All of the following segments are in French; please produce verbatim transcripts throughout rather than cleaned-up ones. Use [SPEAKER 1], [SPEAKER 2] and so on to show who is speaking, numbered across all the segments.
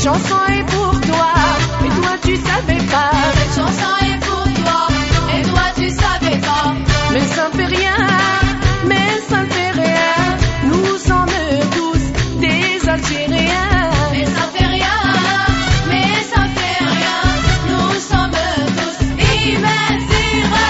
[SPEAKER 1] chanson est pour toi, et toi tu savais pas.
[SPEAKER 2] Cette chanson est pour toi, et toi tu savais pas.
[SPEAKER 1] Mais ça ne fait rien, mais ça ne fait rien. Nous sommes tous des Algériens.
[SPEAKER 2] Mais ça fait rien, mais ça fait rien. Nous sommes tous immensément.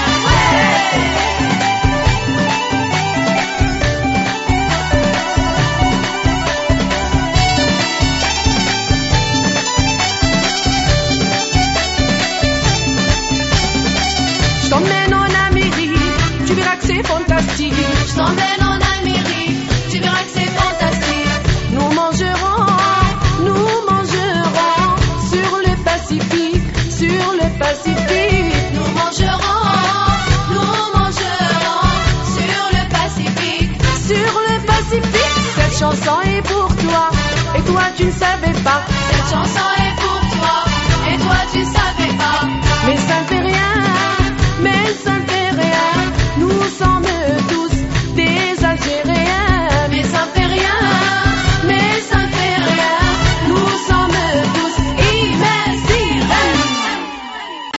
[SPEAKER 1] Je t'emmène en Amérique, tu verras que c'est fantastique.
[SPEAKER 2] Je t'emmène en Amérique, tu verras que c'est fantastique.
[SPEAKER 1] Nous mangerons, nous mangerons sur le Pacifique, sur le Pacifique.
[SPEAKER 2] Nous mangerons, nous mangerons sur le Pacifique.
[SPEAKER 1] Sur le Pacifique, cette chanson est pour toi, et toi tu ne savais pas.
[SPEAKER 2] Cette chanson est pour toi, et toi tu savais.